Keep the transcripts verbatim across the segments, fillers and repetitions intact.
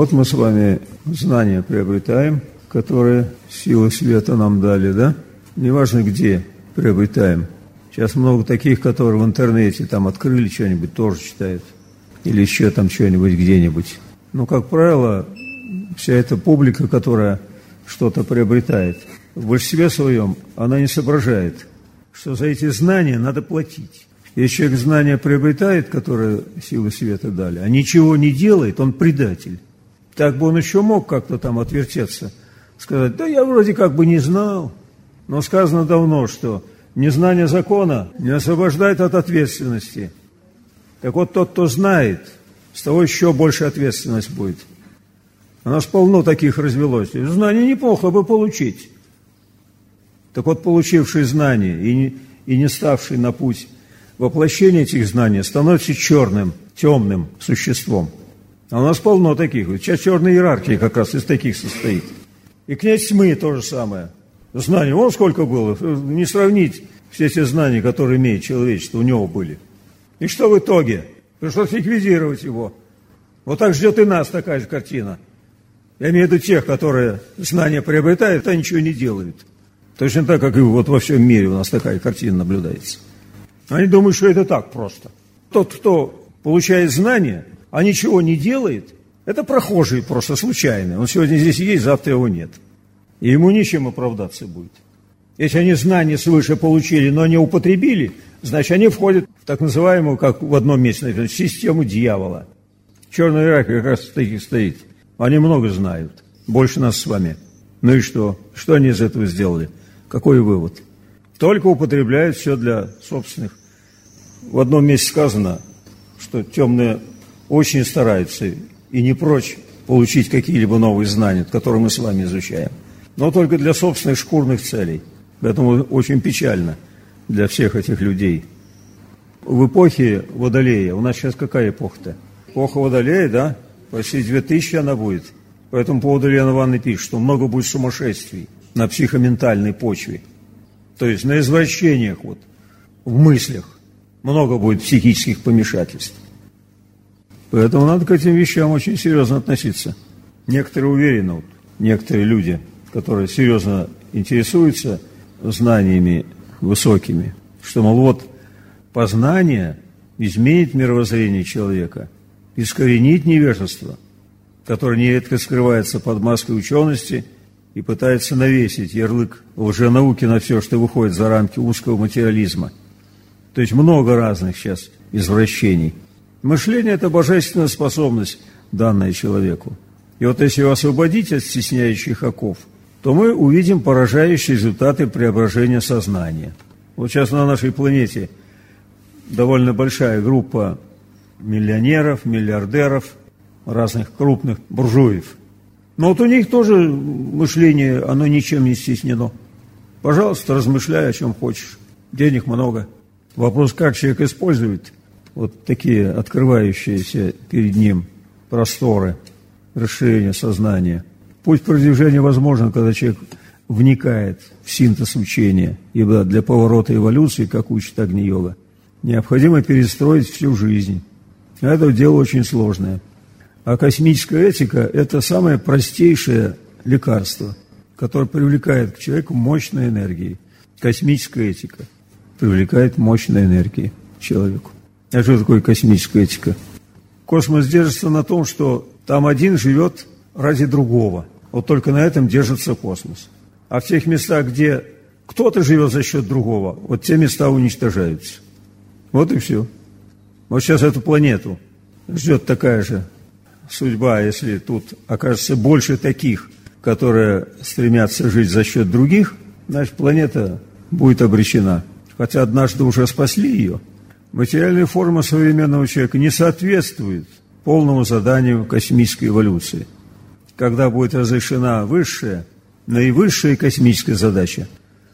Вот мы с вами знания приобретаем, которые силы света нам дали, да? Неважно где приобретаем. Сейчас много таких, которые в интернете там открыли что-нибудь, тоже читают. Или еще там что-нибудь где-нибудь. Но, как правило, вся эта публика, которая что-то приобретает, в большинстве своем она не соображает, что за эти знания надо платить. Если человек знания приобретает, которые силы света дали, а ничего не делает, он предатель. Так бы он еще мог как-то там отвертеться, сказать, да я вроде как бы не знал. Но сказано давно, что незнание закона не освобождает от ответственности. Так вот, тот, кто знает, с того еще больше ответственность будет. У нас полно таких развелось. Знания неплохо бы получить. Так вот, получивший знания и не, и не ставший на путь воплощения этих знаний, становится черным, темным существом. А у нас полно таких. Сейчас черная иерархия как раз из таких состоит. И князь тьмы то же самое. Знаний, вон сколько было. Не сравнить все эти знания, которые имеет человечество, у него были. И что в итоге? Пришлось ликвидировать его. Вот так ждет и нас такая же картина. Я имею в виду тех, которые знания приобретают, а ничего не делают. Точно так, как и вот во всем мире у нас такая картина наблюдается. Они думают, что это так просто. Тот, кто получает знания, а ничего не делает, это прохожий просто случайный. Он сегодня здесь есть, завтра его нет. И ему ничем оправдаться будет. Если они знания свыше получили, но не употребили, значит, они входят в так называемую, как в одном месте написано, систему дьявола. Черная иерархия как раз таких стоит. Они много знают, больше нас с вами. Ну и что? Что они из этого сделали? Какой вывод? Только употребляют все для собственных. В одном месте сказано, что темные очень стараются и не прочь получить какие-либо новые знания, которые мы с вами изучаем, но только для собственных шкурных целей. Поэтому очень печально для всех этих людей. В эпохе Водолея, у нас сейчас какая эпоха-то? Эпоха Водолея, да? Почти две тысячи она будет. По этому поводу Лена Ивановна пишет, что много будет сумасшествий на психоментальной почве. То есть на извращениях, вот, в мыслях. Много будет психических помешательств. Поэтому надо к этим вещам очень серьезно относиться. Некоторые уверены, вот, некоторые люди, которые серьезно интересуются знаниями высокими, что, мол, вот познание изменит мировоззрение человека, искоренит невежество, которое нередко скрывается под маской учености и пытается навесить ярлык лженауки на все, что выходит за рамки узкого материализма. То есть много разных сейчас извращений. Мышление – это божественная способность, данная человеку. И вот если его освободить от стесняющих оков, то мы увидим поражающие результаты преображения сознания. Вот сейчас на нашей планете довольно большая группа миллионеров, миллиардеров, разных крупных буржуев. Но вот у них тоже мышление, оно ничем не стеснено. Пожалуйста, размышляй, о чем хочешь. Денег много. Вопрос, как человек использует вот такие открывающиеся перед ним просторы, расширение сознания. Путь продвижения возможен, когда человек вникает в синтез учения, ибо для поворота эволюции, как учит Агни-йога, необходимо перестроить всю жизнь. Это дело очень сложное. А космическая этика – это самое простейшее лекарство, которое привлекает к человеку мощной энергии. Космическая этика привлекает мощной энергии к человеку. А что такое космическая этика? Космос держится на том, что там один живет ради другого. Вот только на этом держится космос. А в тех местах, где кто-то живет за счет другого, вот те места уничтожаются. Вот и все. Вот сейчас эту планету ждет такая же судьба, если тут окажется больше таких, которые стремятся жить за счет других, значит, планета будет обречена. Хотя однажды уже спасли ее. Материальная форма современного человека не соответствует полному заданию космической эволюции. Когда будет разрешена высшая, наивысшая космическая задача,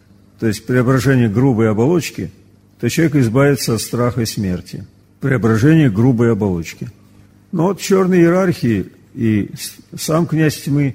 то есть преображение грубой оболочки, то человек избавится от страха и смерти. Преображение грубой оболочки. Но вот черные иерархии и сам князь тьмы,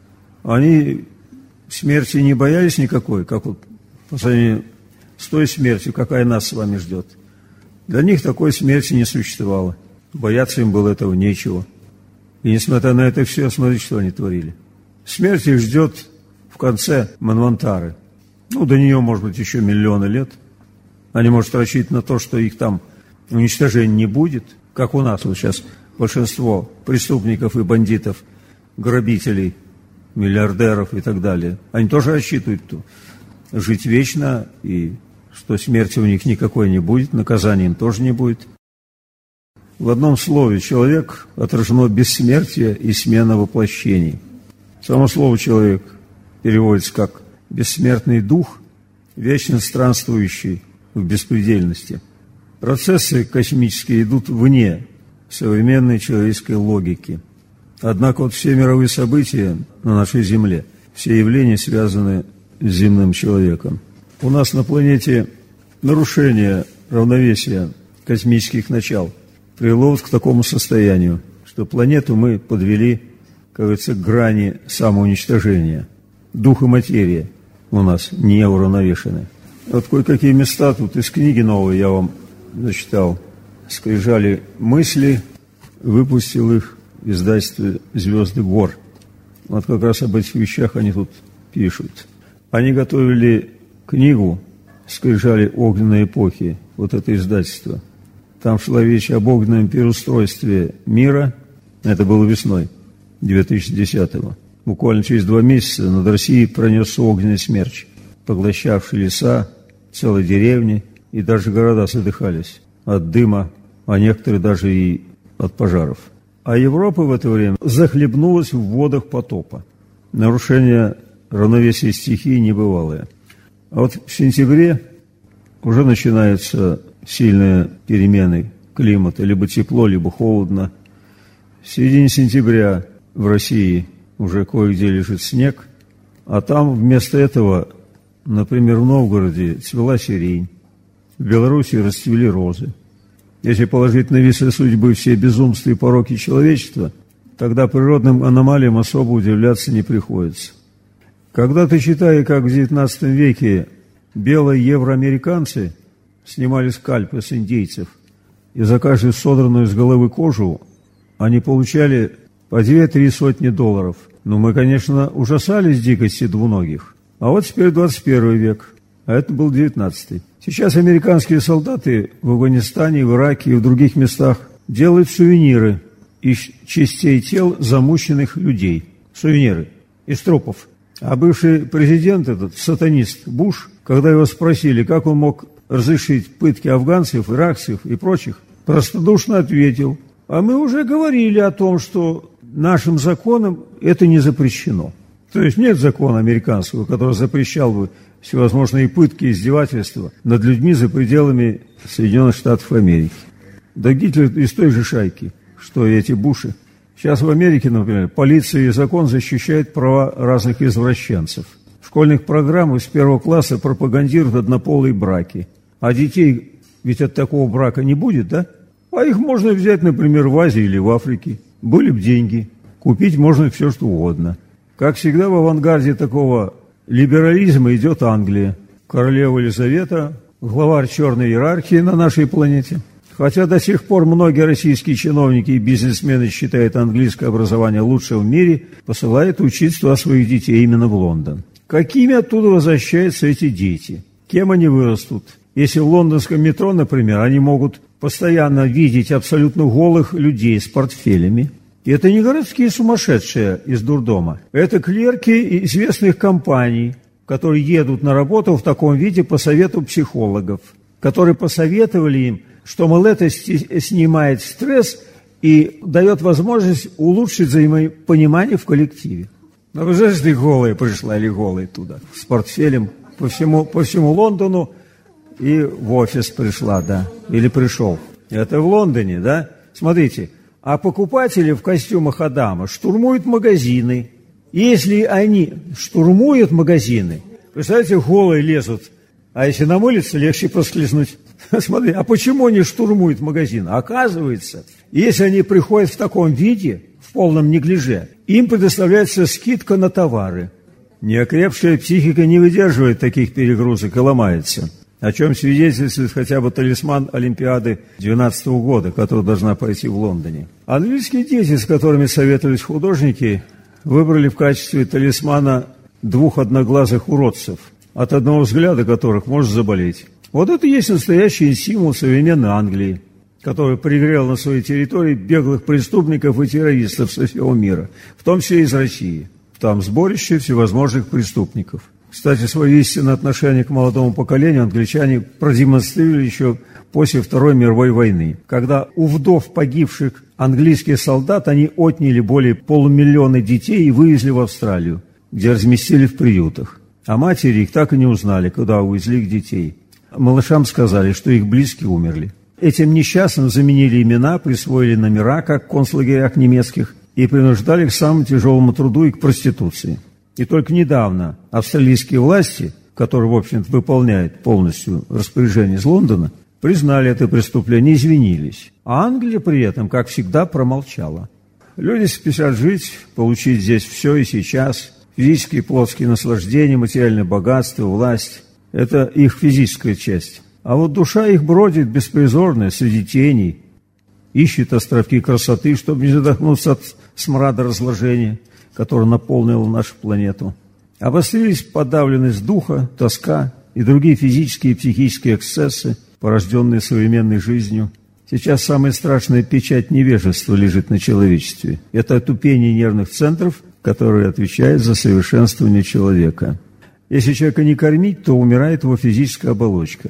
они смерти не боялись никакой, как вот по сравнению с той смертью, какая нас с вами ждет. Для них такой смерти не существовало. Бояться им было этого нечего. И несмотря на это все, смотрите, что они творили. Смерть их ждет в конце Манвантары. Ну, до нее, может быть, еще миллионы лет. Они могут рассчитывать на то, что их там уничтожения не будет, как у нас вот сейчас большинство преступников и бандитов, грабителей, миллиардеров и так далее. Они тоже рассчитывают жить вечно, и что смерти у них никакой не будет, наказания им тоже не будет. В одном слове «человек» отражено бессмертие и смена воплощений. Само слово «человек» переводится как «бессмертный дух, вечно странствующий в беспредельности». Процессы космические идут вне современной человеческой логики. Однако вот все мировые события на нашей Земле, все явления связаны с земным человеком. У нас на планете нарушение равновесия космических начал привело вот к такому состоянию, что планету мы подвели, как говорится, к грани самоуничтожения. Дух и материя у нас не уравновешены. Вот кое-какие места тут из книги новой я вам зачитал. «Скрижали мысли», выпустил их в издательстве «Звезды гор». Вот как раз об этих вещах они тут пишут. Они готовили книгу «Скрижали огненной эпохи», вот это издательство. Там шла речь об огненном переустройстве мира. Это было весной две тысячи десятого. Буквально через два месяца над Россией пронесся огненный смерч, поглощавший леса, целые деревни, и даже города задыхались от дыма, а некоторые даже и от пожаров. А Европа в это время захлебнулась в водах потопа. Нарушение равновесия стихий небывалое. А вот в сентябре уже начинаются сильные перемены климата, либо тепло, либо холодно. В середине сентября в России уже кое-где лежит снег, а там вместо этого, например, в Новгороде цвела сирень, в Белоруссии расцвели розы. Если положить на весы судьбы все безумства и пороки человечества, тогда природным аномалиям особо удивляться не приходится. Когда-то, читая, как в девятнадцатом веке белые евроамериканцы снимали скальпы с индейцев, и за каждую содранную с головы кожу они получали по две-три сотни долларов. Ну, мы, конечно, ужасались дикости двуногих. А вот теперь двадцать первый век, а это был девятнадцатый. Сейчас американские солдаты в Афганистане, в Ираке и в других местах делают сувениры из частей тел замученных людей. Сувениры из трупов. А бывший президент, этот сатанист Буш, когда его спросили, как он мог разрешить пытки афганцев, иракцев и прочих, простодушно ответил: а мы уже говорили о том, что нашим законом это не запрещено. То есть нет закона американского, который запрещал бы всевозможные пытки и издевательства над людьми за пределами Соединенных Штатов Америки. Да Гитлер из той же шайки, что и эти Буши. Сейчас в Америке, например, полиция и закон защищают права разных извращенцев. В школьных программах с первого класса пропагандируют однополые браки. А детей ведь от такого брака не будет, да? А их можно взять, например, в Азии или в Африке. Были бы деньги. Купить можно все, что угодно. Как всегда, в авангарде такого либерализма идет Англия. Королева Елизавета, главарь черной иерархии на нашей планете. Хотя до сих пор многие российские чиновники и бизнесмены считают английское образование лучшим в мире, посылают учиться туда своих детей именно в Лондон. Какими оттуда возвращаются эти дети? Кем они вырастут? Если в лондонском метро, например, они могут постоянно видеть абсолютно голых людей с портфелями. И это не городские сумасшедшие из дурдома. Это клерки известных компаний, которые едут на работу в таком виде по совету психологов, которые посоветовали им, что, мол, это снимает стресс и дает возможность улучшить взаимопонимание в коллективе. Ну, вы знаете, ты голая пришла или голый туда, с портфелем по всему, по всему Лондону и в офис пришла, да, или пришел. Это в Лондоне, да? Смотрите, а покупатели в костюмах Адама штурмуют магазины. Если они штурмуют магазины, представляете, голые лезут, а если намылиться, легче проскользнуть. Смотри, а почему они штурмуют магазин? Оказывается, если они приходят в таком виде, в полном неглиже, им предоставляется скидка на товары. Неокрепшая психика не выдерживает таких перегрузок и ломается. о чем свидетельствует хотя бы талисман Олимпиады две тысячи двенадцатого года, которая должна пройти в Лондоне. Английские дети, с которыми советовались художники, выбрали в качестве талисмана двух одноглазых уродцев, от одного взгляда которых можно заболеть. Вот это и есть настоящий символ современной Англии, который пригрел на своей территории беглых преступников и террористов со всего мира, в том числе из России. Там сборище всевозможных преступников. Кстати, свое истинное отношение к молодому поколению англичане продемонстрировали еще после Второй мировой войны, когда у вдов погибших английских солдат они отняли более полумиллиона детей и вывезли в Австралию, где разместили в приютах. А матери их так и не узнали, куда увезли их детей. Малышам сказали, что их близкие умерли. Этим несчастным заменили имена, присвоили номера, как в концлагерях немецких, и принуждали к самому тяжелому труду и к проституции. И только недавно австралийские власти, которые, в общем-то, выполняют полностью распоряжение из Лондона, признали это преступление и извинились. А Англия при этом, как всегда, промолчала. Люди спешат жить, получить здесь все и сейчас. Физические и плотские наслаждения, материальное богатство, власть – это их физическая часть. А вот душа их бродит беспризорная среди теней, ищет островки красоты, чтобы не задохнуться от смрада разложения, которое наполнило нашу планету. Обострились подавленность духа, тоска и другие физические и психические эксцессы, порожденные современной жизнью. Сейчас самая страшная печать невежества лежит на человечестве. Это отупение нервных центров, которые отвечают за совершенствование человека. Если человека не кормить, то умирает его физическая оболочка.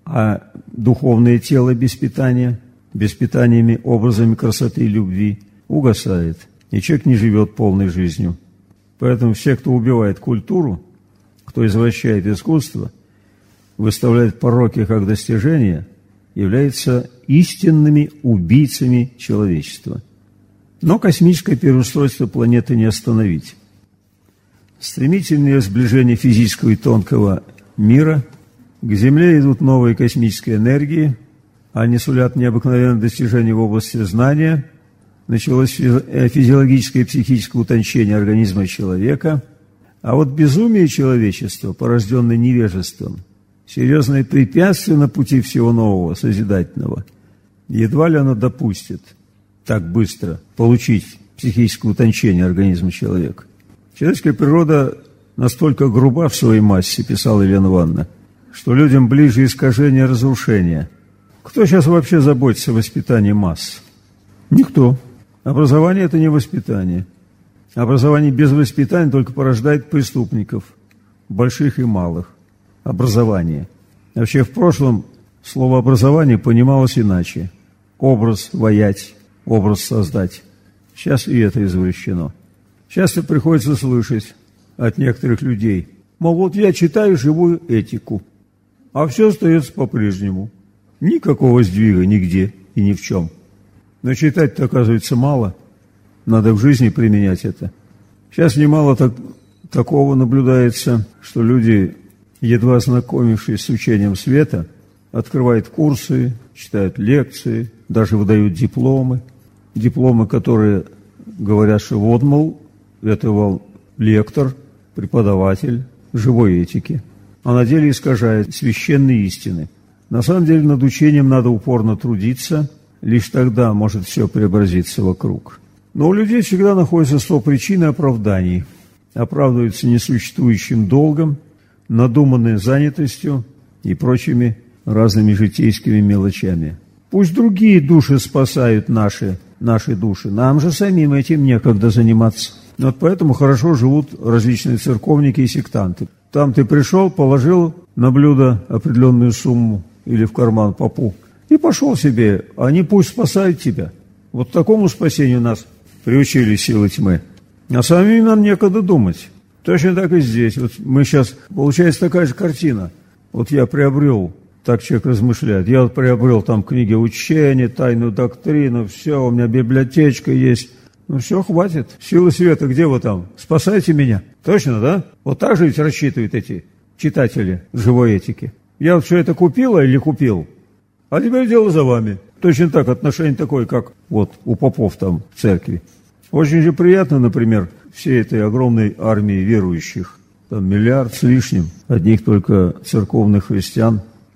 А духовное тело без питания, без питаниями, образами красоты и любви угасает. И человек не живет полной жизнью. Поэтому все, кто убивает культуру, кто извращает искусство, выставляет пороки как достижения, являются истинными убийцами человечества. Но космическое переустройство планеты не остановить. Стремительное сближение физического и тонкого мира, к Земле идут новые космические энергии, они сулят необыкновенные достижения в области знания, началось физиологическое и психическое утончение организма человека, а вот безумие человечества, порожденное невежеством, серьезное препятствие на пути всего нового, созидательного, едва ли оно допустит так быстро получить психическое утончение организма человека. Человеческая природа настолько груба в своей массе, писала Елена Ивановна, что людям ближе искажение разрушения. Кто сейчас вообще заботится о воспитании масс? Никто. Образование – это не воспитание. Образование без воспитания только порождает преступников, больших и малых. Образование. Вообще в прошлом слово «образование» понималось иначе. Образ воять, образ создать. Сейчас и это извращено. Часто приходится слышать от некоторых людей, мол, вот я читаю живую этику, а все остается по-прежнему. Никакого сдвига нигде и ни в чем. Но читать-то, оказывается, мало. Надо в жизни применять это. Сейчас немало так, такого наблюдается, что люди, едва знакомившись с учением света, открывают курсы, читают лекции, даже выдают дипломы. Дипломы, которые говорят, что вот, мол, это был лектор, преподаватель живой этики. А на деле искажает священные истины. На самом деле над учением надо упорно трудиться, лишь тогда может все преобразиться вокруг. Но у людей всегда находится сто причин и оправданий. Оправдываются несуществующим долгом, надуманной занятостью и прочими разными житейскими мелочами. Пусть другие души спасают наши, наши души, нам же самим этим некогда заниматься. Вот поэтому хорошо живут различные церковники и сектанты. Там ты пришел, положил на блюдо определенную сумму или в карман попу и пошел себе, они пусть спасают тебя. Вот к такому спасению нас приучили силы тьмы. А самим нам некогда думать. Точно так и здесь. Вот мы сейчас, получается такая же картина. Вот я приобрел, так человек размышляет, я вот приобрел там книги учения, тайную доктрину, все, у меня библиотечка есть. Ну все, хватит. Силы света, где вы там? Спасайте меня. Точно, да? Вот так же ведь рассчитывают эти читатели живой этики. Я вот все это купила или купил? А теперь дело за вами. Точно так, отношение такое, как вот у попов там в церкви. Очень же приятно, например, всей этой огромной армии верующих, там миллиард с лишним, одних только церковных христиан,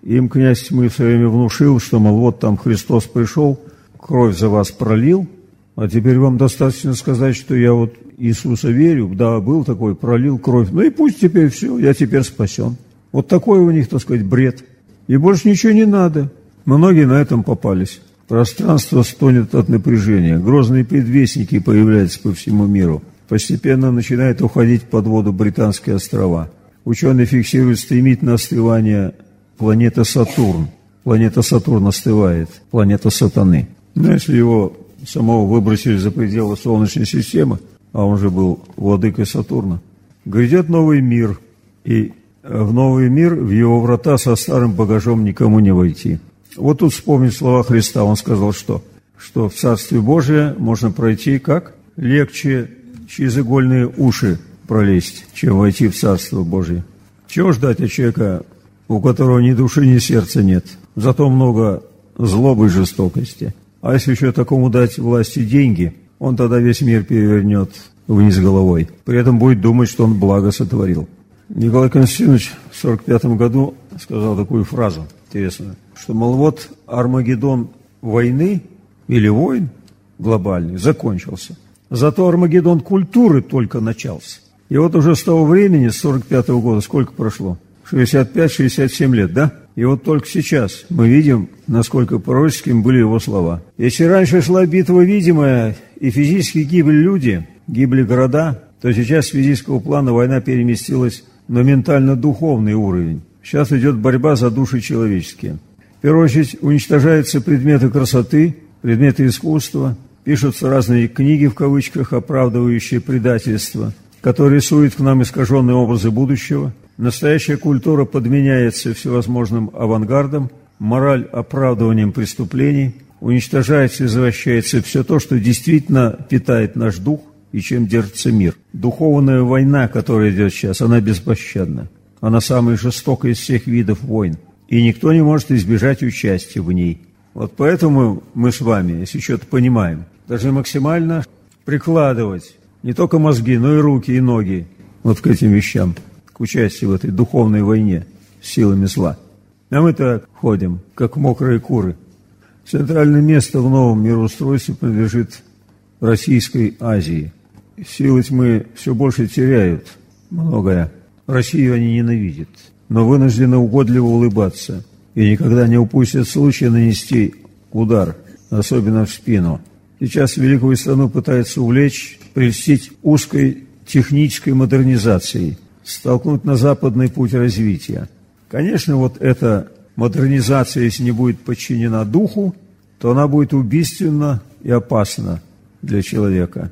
Им князь тьмы в свое время внушил, что, мол, вот там Христос пришел, кровь за вас пролил, а теперь вам достаточно сказать, что я вот Иисуса верю, да, был такой, пролил кровь, ну и пусть теперь все, я теперь спасен. Вот такой у них, так сказать, бред. И больше ничего не надо. Многие на этом попались. Пространство стонет от напряжения. Грозные предвестники появляются по всему миру. Постепенно начинают уходить под воду Британские острова. Ученые фиксируют стремительное остывание планеты Сатурн. Планета Сатурн остывает, планета сатаны. Но если его самого выбросили за пределы Солнечной системы, а он же был владыкой Сатурна, грядет новый мир, и в новый мир, в его врата со старым багажом никому не войти. Вот тут вспомнить слова Христа. Он сказал, что? Что в Царстве Божие можно пройти как? Легче через игольные уши пролезть, чем войти в Царство Божие. Чего ждать от человека, у которого ни души, ни сердца нет? Зато много злобы и жестокости. А если еще такому дать власти деньги, он тогда весь мир перевернет вниз головой. При этом будет думать, что он благо сотворил. Николай Константинович в сорок пятом году сказал такую фразу интересную, что, мол, вот Армагеддон войны или войн глобальный закончился. Зато Армагеддон культуры только начался. И вот уже с того времени, с сорок пятого года, сколько прошло? шестьдесят пять - шестьдесят семь лет, да? И вот только сейчас мы видим, насколько пророческими были его слова. Если раньше шла битва видимая, и физически гибли люди, гибли города, то сейчас с физического плана война переместилась на ментально-духовный уровень. Сейчас идет борьба за души человеческие. В первую очередь уничтожаются предметы красоты, предметы искусства, пишутся разные книги, в кавычках, оправдывающие предательство, которые рисуют к нам искаженные образы будущего. Настоящая культура подменяется всевозможным авангардом, мораль оправдыванием преступлений, уничтожается и извращается все то, что действительно питает наш дух и чем держится мир. Духовная война, которая идет сейчас, она беспощадна. Она самая жестокая из всех видов войн. И никто не может избежать участия в ней. Вот поэтому мы с вами, если что-то понимаем, должны максимально прикладывать не только мозги, но и руки, и ноги вот к этим вещам, к участию в этой духовной войне с силами зла. А мы так ходим, как мокрые куры. Центральное место в новом мироустройстве принадлежит Российской Азии. Силы тьмы все больше теряют многое. Россию они ненавидят, но вынуждены угодливо улыбаться и никогда не упустят случая нанести удар, особенно в спину. Сейчас великую страну пытаются увлечь, прельстить узкой технической модернизацией, столкнуть на западный путь развития. Конечно, вот эта модернизация, если не будет подчинена духу, то она будет убийственна и опасна для человека.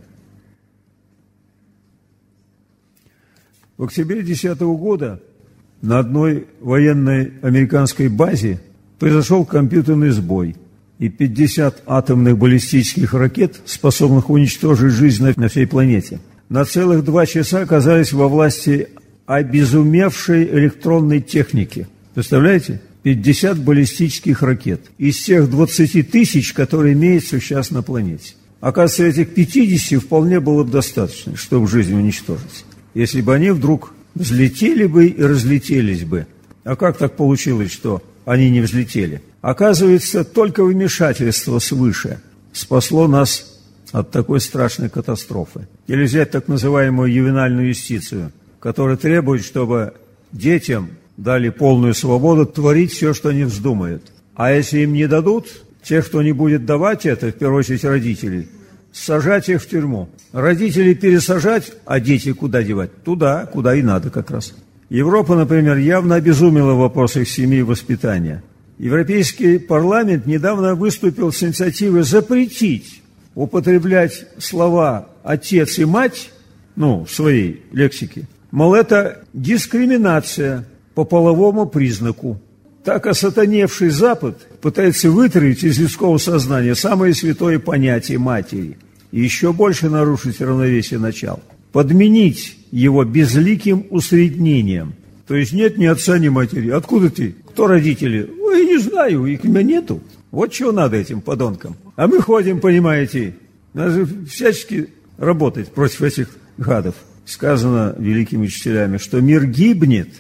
В октябре две тысячи десятого года на одной военной американской базе произошел компьютерный сбой, и пятьдесят атомных баллистических ракет, способных уничтожить жизнь на всей планете, на целых два часа оказались во власти обезумевшей электронной техники. Представляете? пятьдесят баллистических ракет из тех двадцати тысяч, которые имеются сейчас на планете. Оказывается, этих пятидесяти вполне было бы достаточно, чтобы жизнь уничтожить. Если бы они вдруг взлетели бы и разлетелись бы. А как так получилось, что они не взлетели? Оказывается, только вмешательство свыше спасло нас от такой страшной катастрофы. Или взять так называемую ювенальную юстицию, которая требует, чтобы детям дали полную свободу творить все, что они вздумают. А если им не дадут, тех, кто не будет давать это, в первую очередь родителей, сажать их в тюрьму. Родителей пересажать, а дети куда девать? Туда, куда и надо как раз. Европа, например, явно обезумела в вопросах семьи и воспитания. Европейский парламент недавно выступил с инициативой запретить употреблять слова «отец» и «мать», ну, в своей лексике. Мол, это дискриминация по половому признаку. Так осатаневший Запад пытается вытравить из людского сознания самое святое понятие матери и еще больше нарушить равновесие начал, подменить его безликим усреднением. То есть нет ни отца, ни матери. Откуда ты? Кто родители? Ой, не знаю, их у меня нету. Вот чего надо этим подонкам. А мы ходим, понимаете, надо всячески работать против этих гадов. Сказано великими учителями, что мир гибнет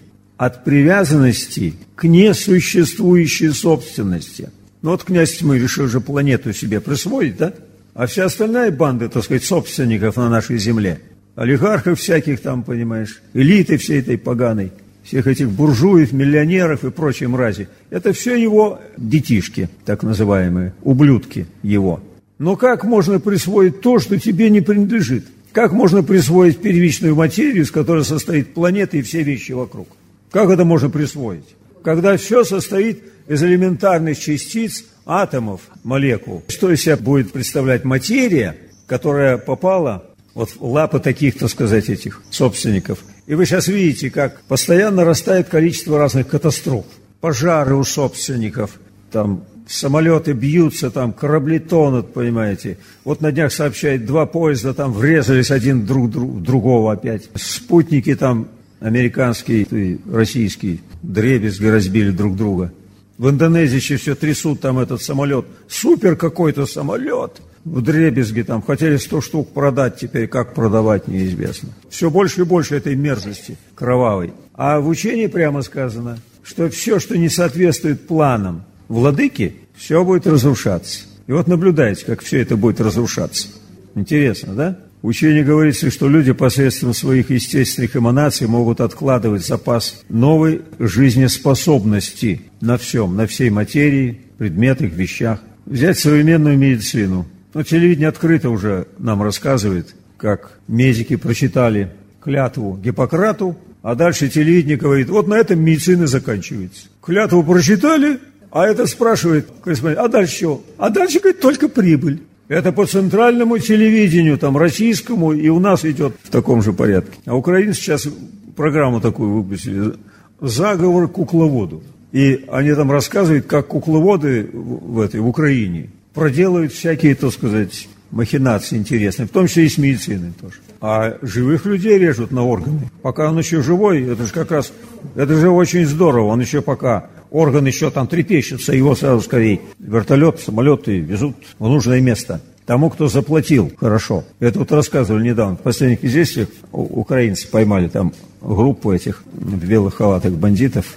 от привязанности к несуществующей собственности. Ну вот князь тьмы решил же планету себе присвоить, да? А вся остальная банда, так сказать, собственников на нашей земле, олигархов всяких там, понимаешь, элиты всей этой поганой, всех этих буржуев, миллионеров и прочей мрази, это все его детишки, так называемые, ублюдки его. Но как можно присвоить то, что тебе не принадлежит? Как можно присвоить первичную материю, из которой состоит планета и все вещи вокруг? Как это можно присвоить? Когда все состоит из элементарных частиц, атомов, молекул. Что из себя будет представлять материя, которая попала вот в лапы таких, так сказать, этих собственников? И вы сейчас видите, как постоянно растает количество разных катастроф. Пожары у собственников, там самолеты бьются, там корабли тонут, понимаете. Вот на днях сообщают, два поезда там врезались один друг в другого опять. Спутники там американские и российские вдребезги разбили друг друга. В Индонезии еще все трясут там этот самолет. Супер какой-то самолет. Вдребезги там. Хотели сто штук продать, теперь как продавать неизвестно. Все больше и больше этой мерзости кровавой. А в учении прямо сказано, что все, что не соответствует планам владыки, все будет разрушаться. И вот наблюдайте, как все это будет разрушаться. Интересно, да? В учении говорится, что люди посредством своих естественных эманаций могут откладывать запас новой жизнеспособности на всем, на всей материи, предметах, вещах. Взять современную медицину. Ну, телевидение открыто уже нам рассказывает, как медики прочитали клятву Гиппократу, а дальше телевидение говорит, вот на этом медицина заканчивается. Клятву прочитали, а это спрашивает, а дальше что? А дальше, говорит, только прибыль. Это по центральному телевидению, там, российскому, и у нас идет в таком же порядке. А украинцы сейчас программу такую выпустили, «Заговор к кукловоду». И они там рассказывают, как кукловоды в этой, в Украине проделывают всякие, так сказать, махинации интересные, в том числе и с медициной тоже. А живых людей режут на органы. Пока он еще живой, это же как раз, это же очень здорово, он еще пока... Орган еще там трепещется, его сразу скорее вертолет, самолеты везут в нужное место. Тому, кто заплатил хорошо. Это вот рассказывали недавно. В последних известиях украинцы поймали там группу этих в белых халатах бандитов.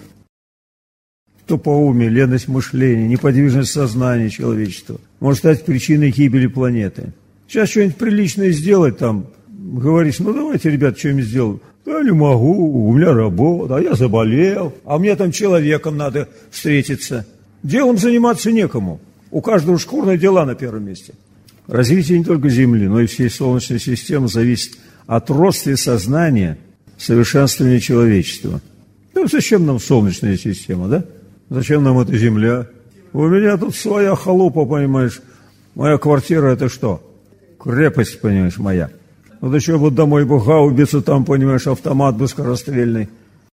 Тупоумие, леность мышления, неподвижность сознания человечества может стать причиной гибели планеты. Сейчас что-нибудь приличное сделать там, говоришь, ну давайте, ребят, что-нибудь сделаем. Я не могу, у меня работа, а я заболел, а мне там человеком надо встретиться. Делом заниматься некому. У каждого шкурные дела на первом месте. Развитие не только Земли, но и всей Солнечной системы зависит от роста и сознания, совершенствования человечества. Ну, зачем нам Солнечная система, да? Зачем нам эта Земля? У меня тут своя халупа, понимаешь. Моя квартира – это что? Крепость, понимаешь, моя. Вот еще вот домой бы гаубицу, там, понимаешь, автомат бы скорострельный.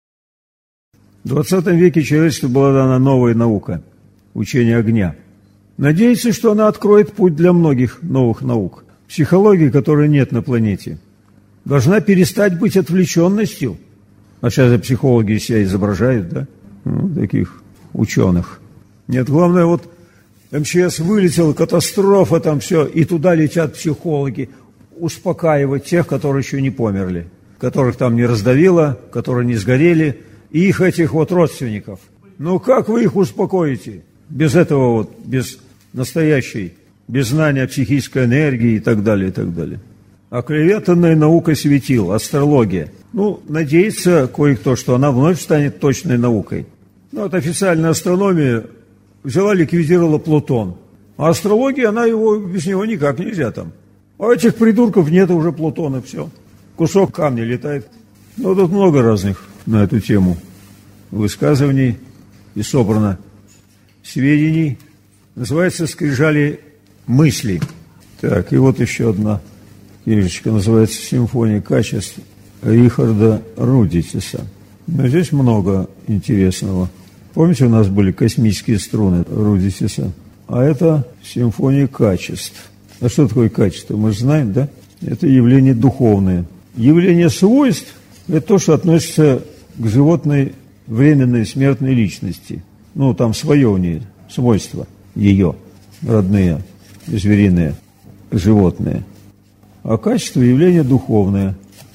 В двадцатом веке человечеству была дана новая наука – учение огня. Надеется, что она откроет путь для многих новых наук. Психологии, которой нет на планете, должна перестать быть отвлеченностью. А сейчас же психологи себя изображают, да? Ну, таких ученых. Нет, главное, вот эм че эс вылетела, катастрофа, там все, и туда летят психологи. Успокаивать тех, которые еще не померли, которых там не раздавило, которые не сгорели, и их этих вот родственников. Ну как вы их успокоите? Без этого вот, без настоящей, без знания психической энергии и так далее, и так далее. Оклеветанная наука светил, астрология. Ну, надеется кое-кто, что она вновь станет точной наукой. Ну, вот официальная астрономия взяла, ликвидировала Плутон. А астрология, она его, без него никак нельзя там. А этих придурков нет уже Плутона, все. Кусок камня летает. Ну, тут много разных на эту тему высказываний и собрано сведений. Называется «Скрижали мысли». Так, и вот еще одна книжечка, называется «Симфония качеств» Рихарда Рудитиса. Но здесь много интересного. Помните, у нас были космические струны Рудитиса? А это «Симфония качеств». А что такое качество? Мы же знаем, да? Это явление духовное. Явление свойств – это то, что относится к животной временной смертной личности. Ну, там свое у нее, свойства ее, родные, звериные, животные. А качество – явление духовное.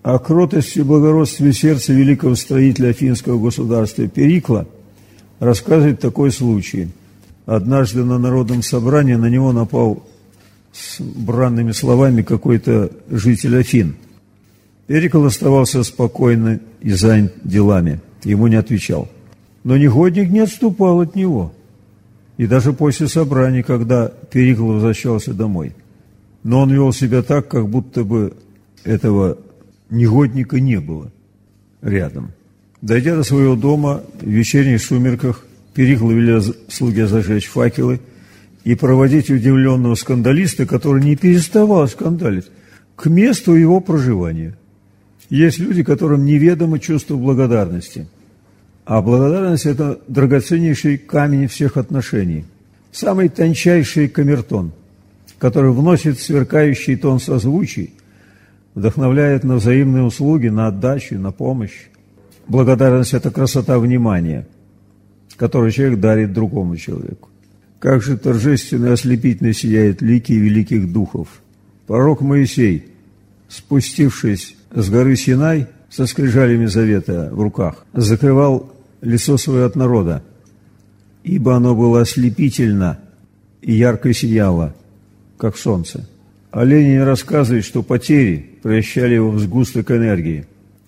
О кротости и благородстве сердца великого строителя афинского государства Перикла рассказывает такой случай. Однажды на народном собрании на него напал с бранными словами какой-то житель Афин. Перикл оставался спокойно и занят делами, ему не отвечал. Но негодник не отступал от него. И даже после собрания, когда Перикл возвращался домой. Но он вел себя так, как будто бы этого негодника не было рядом. Дойдя до своего дома в вечерних сумерках, Перикл велел слуге зажечь факелы и проводить удивленного скандалиста, который не переставал скандалить, к месту его проживания. Есть люди, которым неведомо чувство благодарности. А благодарность – это драгоценнейший камень всех отношений, самый тончайший камертон, который вносит сверкающий тон созвучий, вдохновляет на взаимные услуги, на отдачу, на помощь. Благодарность – это красота внимания, которую человек дарит другому человеку. Как же торжественно и ослепительно сияют лики великих духов. Пророк Моисей, спустившись с горы Синай со скрижалями завета в руках, закрывал лицо свое от народа, ибо оно было ослепительно и ярко сияло, как солнце. А Ленин рассказывает, что потери превращали его в сгусток энергии.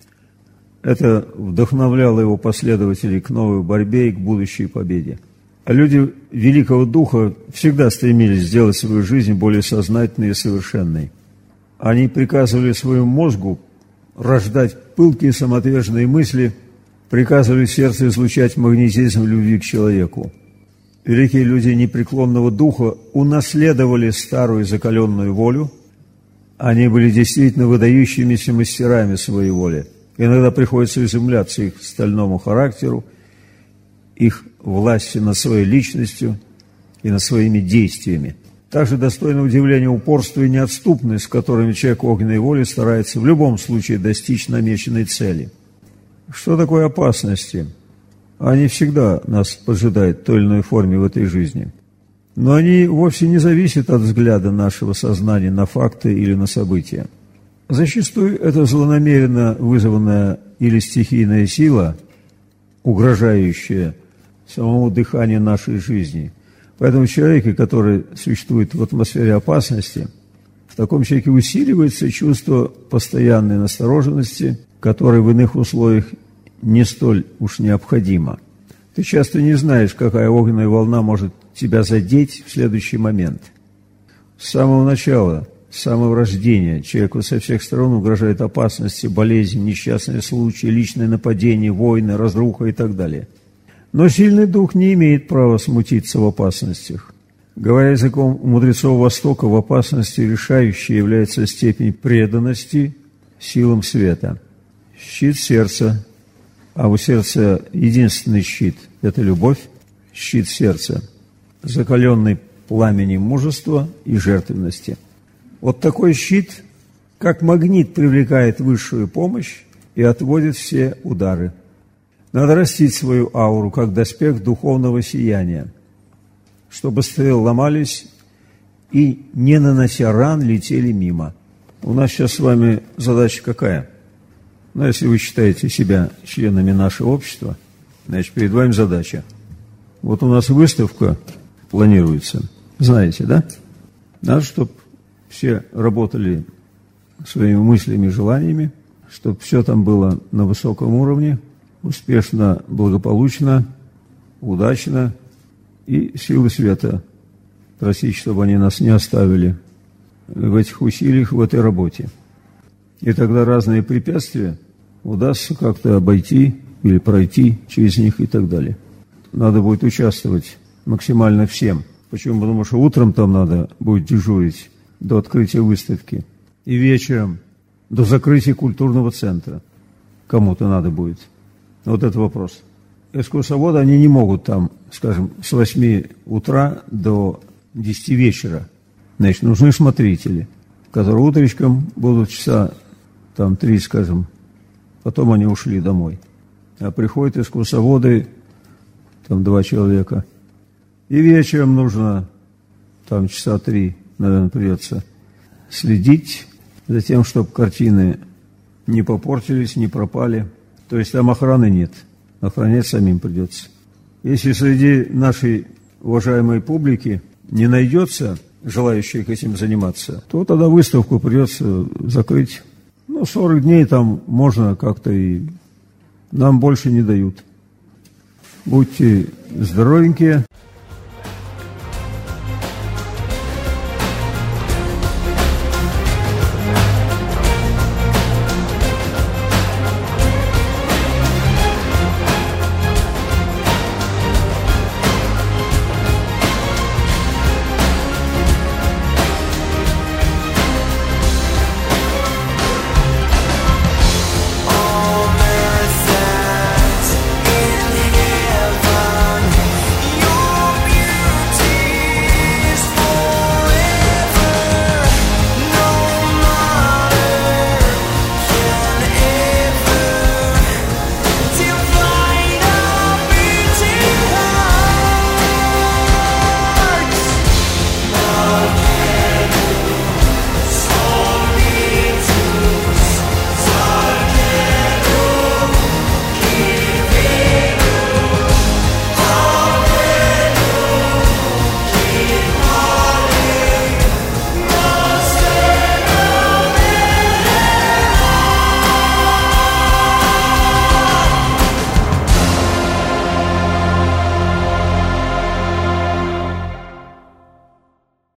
Это вдохновляло его последователей к новой борьбе и к будущей победе. А люди Великого Духа всегда стремились сделать свою жизнь более сознательной и совершенной. Они приказывали своему мозгу рождать пылкие самоотверженные мысли, приказывали сердцу излучать магнетизм любви к человеку. Великие люди непреклонного духа унаследовали старую закаленную волю. Они были действительно выдающимися мастерами своей воли. Иногда приходится изумляться их стальному характеру, их власти над своей личностью и над своими действиями. Также достойно удивления упорство и неотступность, с которыми человек огненной воли старается в любом случае достичь намеченной цели. Что такое опасности? Они всегда нас поджидают в той или иной форме в этой жизни. Но они вовсе не зависят от взгляда нашего сознания на факты или на события. Зачастую это злонамеренно вызванная или стихийная сила, угрожающая самому дыханию нашей жизни. Поэтому человек, который существует в атмосфере опасности, в таком человеке усиливается чувство постоянной настороженности, которое в иных условиях не столь уж необходимо. Ты часто не знаешь, какая огненная волна может тебя задеть в следующий момент. С самого начала, с самого рождения человеку со всех сторон угрожают опасности, болезни, несчастные случаи, личные нападения, войны, разруха и так далее. Но сильный дух не имеет права смутиться в опасностях. Говоря языком мудрецов Востока, в опасности решающей является степень преданности силам света. Щит сердца, а у сердца единственный щит – это любовь, щит сердца, закаленный пламенем мужества и жертвенности. Вот такой щит, как магнит, привлекает высшую помощь и отводит все удары. Надо растить свою ауру, как доспех духовного сияния, чтобы стрелы ломались и, не нанося ран, летели мимо. У нас сейчас с вами задача какая? Ну, если вы считаете себя членами нашего общества, значит, перед вами задача. Вот у нас выставка планируется, знаете, да? Надо, чтобы все работали своими мыслями и желаниями, чтобы все там было на высоком уровне, успешно, благополучно, удачно, и силы света просить, чтобы они нас не оставили в этих усилиях, в этой работе. И тогда разные препятствия удастся как-то обойти или пройти через них и так далее. Надо будет участвовать максимально всем. Почему? Потому что утром там надо будет дежурить до открытия выставки, и вечером до закрытия культурного центра кому-то надо будет. Вот это вопрос. Экскурсоводы, они не могут там, скажем, с восьми утра до десяти вечера. Значит, нужны смотрители, которые утречком будут часа там три, скажем, потом они ушли домой. А приходят экскурсоводы, там два человека, и вечером нужно там часа три, наверное, придется следить за тем, чтобы картины не попортились, не пропали. То есть там охраны нет. Охранять самим придется. Если среди нашей уважаемой публики не найдется желающих этим заниматься, то тогда выставку придется закрыть. Ну, сорок дней там можно как-то и нам больше не дают. Будьте здоровенькие.